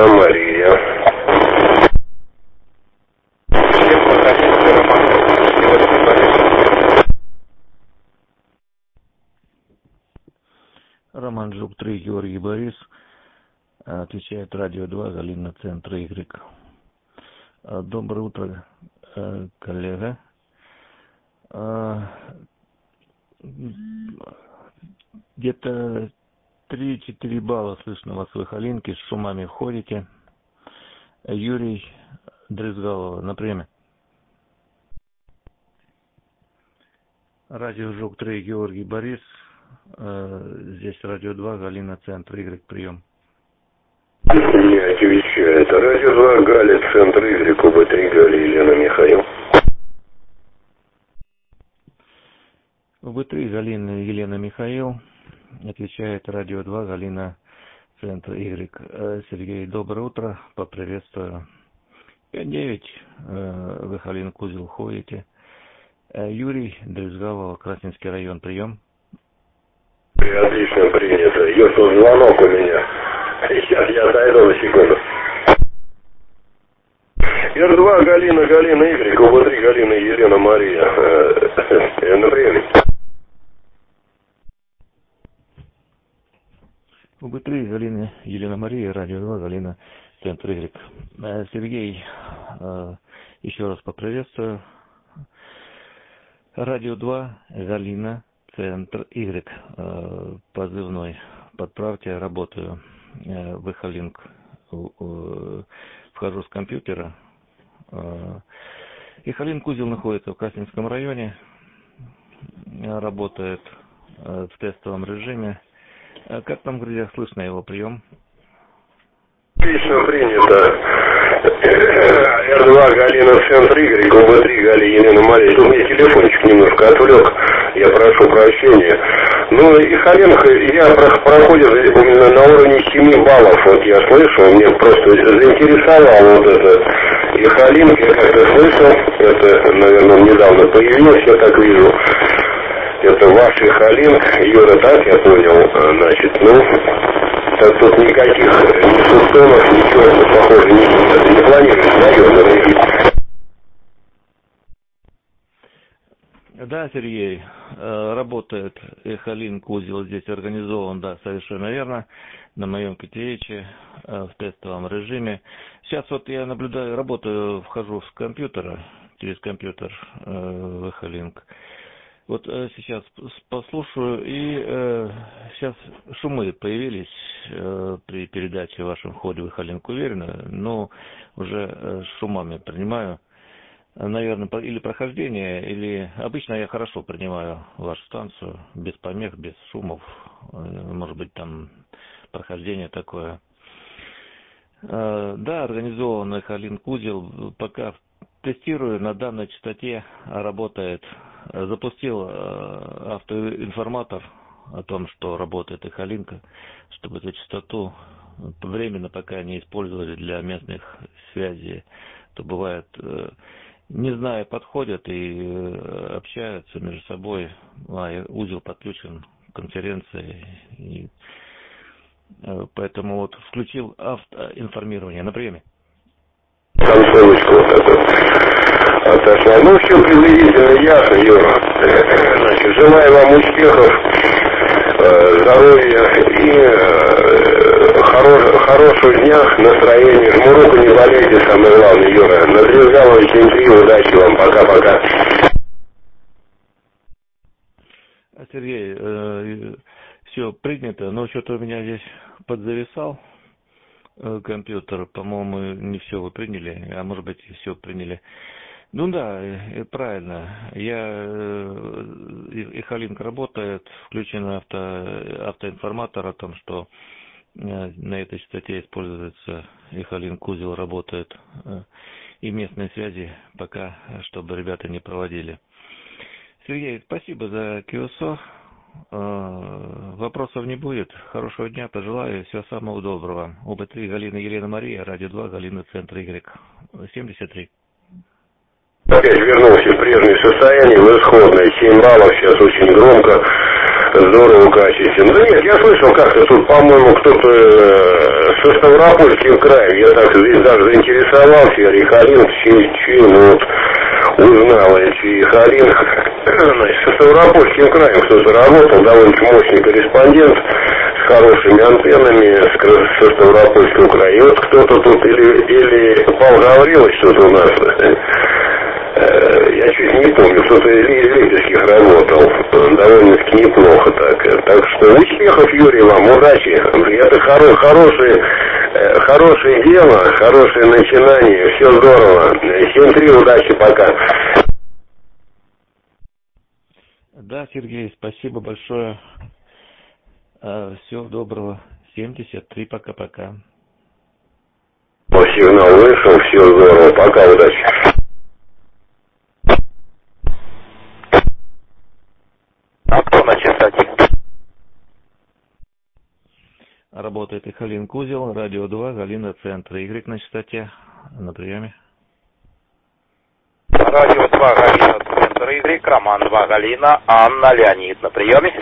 Елена Мария. Роман Жук-3, Георгий Борис. Отвечает радио 2, Галина, центр Y. Доброе утро, коллега. Где-то 3-4 балла слышно вас в Ихалинке, с шумами входите. Юрий Дрызгалова, на приеме. Радио Жук-3, Георгий Борис. Здесь радио 2, Галина, центр Y, прием. Не отвечает. Радио 2, Галя, центр Y, УБ3, Галя, Елена, Михаил. УБ3, Галина, Елена, Михаил. Отвечает радио 2, Галина, центр Y. Сергей, доброе утро, поприветствую. 5-9, в Ихалинку узел ходите. Юрий Дрызгалова, Красненский район, прием. Отлично принято. Есть тут звонок у меня. Сейчас я дойду на секунду. Р2, Галина, Y, УБ3, Галина, Елена, Мария. На приеме. УБ3, Галина, Елена, Мария, радио 2, Галина, центр Y. Сергей, еще раз поприветствую. Радио 2, Галина, центр Y. Позывной. Подправьте, работаю в Ихалинк. Вхожу с компьютера. Ихалинк узел находится в Красненском районе. Работает в тестовом режиме. Как там в грудях слышно его прием? Отлично принято. Р2, Галина, центр Y, УБ3, Галя, Елена, Мария. Тут мне телефончик немножко отвлек. Я прошу прощения. Ну, Ихалинка, я проходил именно на уровне 7 баллов. Вот я слышал, мне просто заинтересовал вот это Ихалинка. Я как-то слышал, это, наверное, недавно появилось, я так вижу. Это ваш Ихалинк, Юра, так я понял, значит, так тут никаких ни субтонов, ничего похоже не планируешь, да, Юра? Да, Сергей, работает Ихалинк узел здесь организован, да, совершенно верно, на моем КТХ в тестовом режиме. Сейчас вот я наблюдаю, работаю, вхожу с компьютера, через компьютер в Ихалинк. Вот сейчас послушаю, и сейчас шумы появились при передаче в вашем ходе в Ихалинк, уверенно, но уже шумами принимаю. Наверное, или прохождение, или обычно я хорошо принимаю вашу станцию, без помех, без шумов, может быть там прохождение такое. Да, организован Ихалинк узел, пока тестирую, на данной частоте работает. Запустил автоинформатор о том, что работает Ихалинка, чтобы эту частоту временно пока не использовали для местных связей. То бывает, не зная, подходят и общаются между собой, узел подключен к конференции, и поэтому вот включил автоинформирование на приеме. Концовочку вот эту отошла. Ну, все приблизительно ясно, Юра. Значит, желаю вам успехов, здоровья и хорошего дня, настроения. Жму руку, не болейте, самое главное, Юра. На Дрызгаловиче интервью, удачи вам, пока-пока. Сергей, все принято, но что-то у меня здесь подзависал компьютер, по-моему, не все вы приняли, а может быть и все приняли. Ну да, правильно. Ихалинк работает, включен автоинформатор о том, что на этой частоте используется Ихалинк узел, работает, и местные связи пока, чтобы ребята не проводили. Сергей, спасибо за QSO. Вопросов не будет. Хорошего дня, пожелаю. Всего самого доброго. УБ3, Галина, Елена, Мария, радио 2, Галина, центр Y. 73. Опять вернулся в прежнее состояние, в исходное. 7 баллов, сейчас очень громко. здорово, качественно. Да нет, я слышал как-то тут, по-моему, кто-то со Ставропольским краем, я так здесь даже заинтересовался, я Рихалин, чей, ну вот, узнал, Рихалин, значит, со Ставропольским краем кто-то работал, довольно мощный корреспондент, с хорошими антеннами, со Ставропольского края. И вот кто-то тут, или Павел Гаврилович что-то у нас, я чуть не помню, кто-то из Липецких работал, довольно-таки неплохо так. Так что успехов, Юрий, вам, удачи. Это хорошее дело, хорошее начинание, все здорово. 7-3, удачи, пока. Да, Сергей, спасибо большое. Всего доброго. 73, пока-пока. Сигнал вышел, все здорово, пока, удачи. А кто на частоте? Работает Ихалин Кузел, радио 2, Галина, центр Y на частоте. На приеме. Радио 2, Галина, центр Y, Роман 2, Галина, Анна, Леонид на приеме.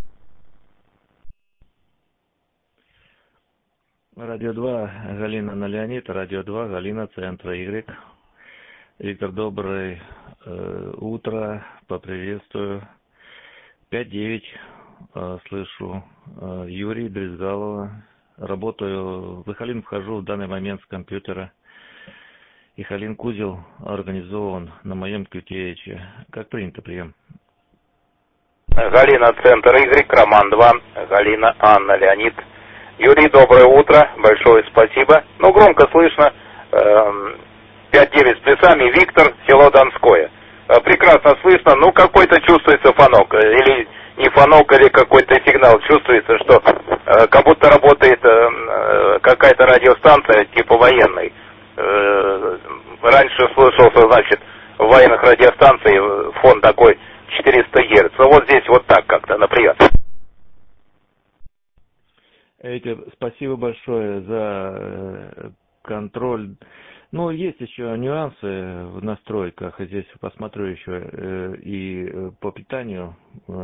Радио 2, Галина, Анна, Леонид, радио 2, Галина, центр Y. Виктор, доброе утро, поприветствую. 5-9, слышу, Юрий Дрезгалова. Работаю, в Ихалин вхожу в данный момент с компьютера. Ихалин Кузел организован на моем QTH. Как принято, прием? Галина, центр Y, Роман 2, Галина, Анна, Леонид. Юрий, доброе утро, большое спасибо. Ну, громко слышно. 5-9 с плюсами, Виктор, село Донское. Прекрасно слышно, ну, какой-то чувствуется фонок. Или не фонок, или какой-то сигнал. Чувствуется, что как будто работает какая-то радиостанция типа военной. Раньше слышался, значит, в военных радиостанциях фон такой 400 Гц. Ну, вот здесь вот так как-то, например. Спасибо большое за контроль. Ну, есть еще нюансы в настройках. Здесь посмотрю еще и по питанию.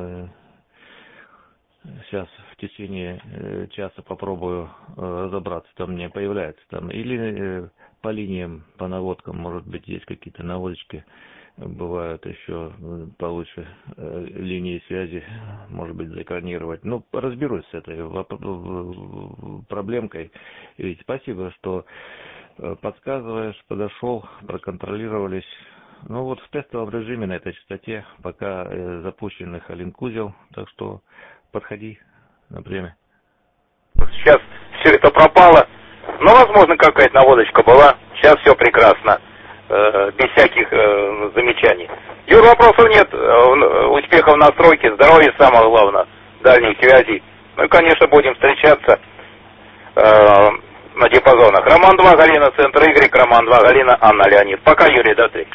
Сейчас в течение часа попробую разобраться. Там мне появляется там или по линиям, по наводкам, может быть, есть какие-то наводочки. Бывают еще получше линии связи, может быть, заэкранировать. Ну, разберусь с этой проблемкой. И спасибо, что подсказываешь, подошел, проконтролировались. Ну вот в тестовом режиме на этой частоте пока запущен Ихалин Кузел, так что подходи на время. Сейчас все это пропало, но, возможно, какая-то наводочка была. Сейчас все прекрасно. Без всяких замечаний. Юр, вопросов нет. Успехов в настройке, здоровья самое главное, дальних связей. Ну и, конечно, будем встречаться на диапазонах. Роман 2, Галина, центр Y, Роман 2, Галина, Анна, Леонид. Пока, Юрий, до встречи.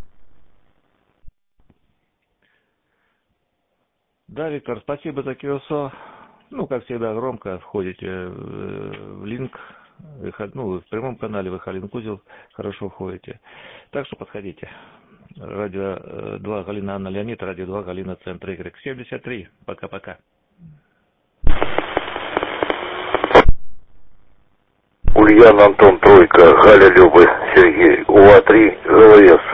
Да, Виктор, спасибо за QSO. Ну, как всегда, громко входите в линк. Ну, вы в прямом канале в Ихалин Кузел хорошо входите. Так что подходите. Радио 2 Галина, Анна, Леонид, радио 2 Галина, центр Y. 73. Пока-пока. Ульян, Антон, Тройка, Галя, Люба, Сергей, УА-3, ГЛС.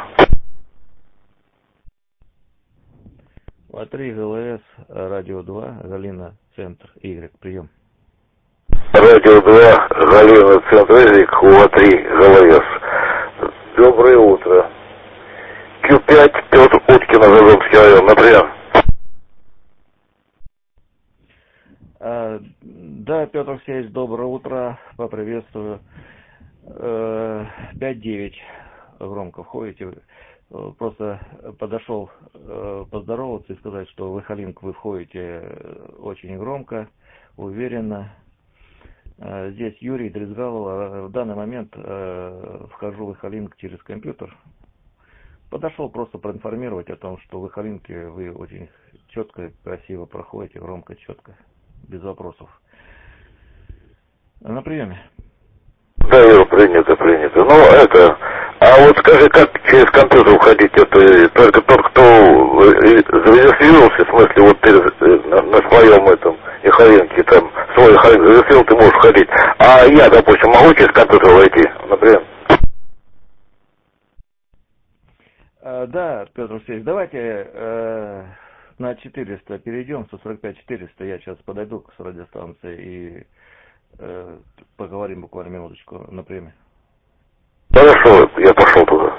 УА-3, ГЛС, радио 2, Галина, центр Y. Прием. Радио 2, Галина, центр Y, УА-3, ГЛС. Доброе утро. Q5, Петр Уткин, Азовский район, например. Да, Петр Алексеевич, доброе утро, поприветствую. 5-9, громко входите. Просто подошел поздороваться и сказать, что в Ихалинк вы входите очень громко, уверенно. Здесь Юрий Дрезгалов. В данный момент вхожу в Ихалинк через компьютер. Подошел просто проинформировать о том, что в Ихалинке вы очень четко, красиво проходите, громко, четко, без вопросов. На приеме. Да, Юра, принято. Ну, а вот скажи, как через компьютер уходить? Это только тот, кто зарегистрировался, в смысле, вот на своем этом Эхалинке, там, свой Эхалин завершил, ты можешь ходить. А я, допустим, могу через компьютер войти, например? Да, Петр Алексеевич, давайте на 400 перейдем, 145-400, я сейчас подойду к радиостанции и поговорим буквально минуточку на премии. Хорошо, я пошел туда.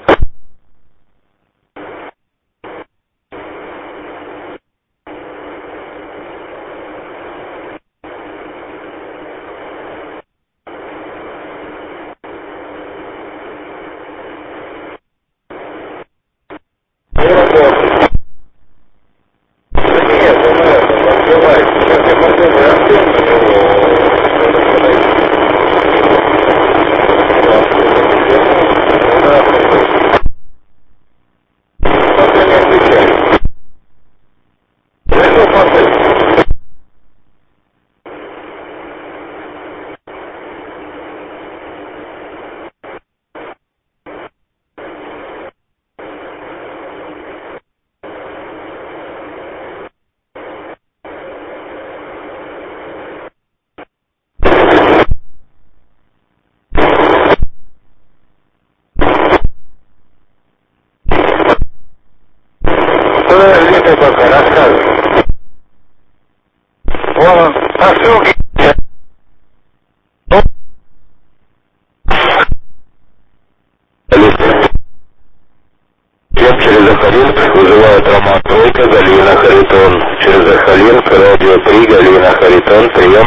Через Эхалинск вызывает Роман Тройка, Галина Харитон. Через Эхалинск, радио 3, Галина Харитон, прием.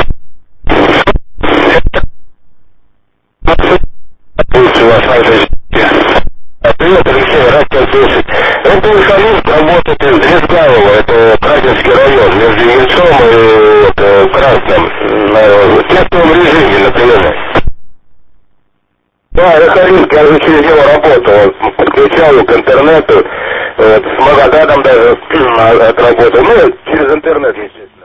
Лучше вас привет, Алексей, радио 10. Это Эхалинск работает из Звездаева, это Красинский район, между Ельцом и Красным, в тестовом режиме, например. Да, Эхалинск, я уже через него работал, подключал к интернету, с Магаданом даже отработал, ну, через интернет, естественно.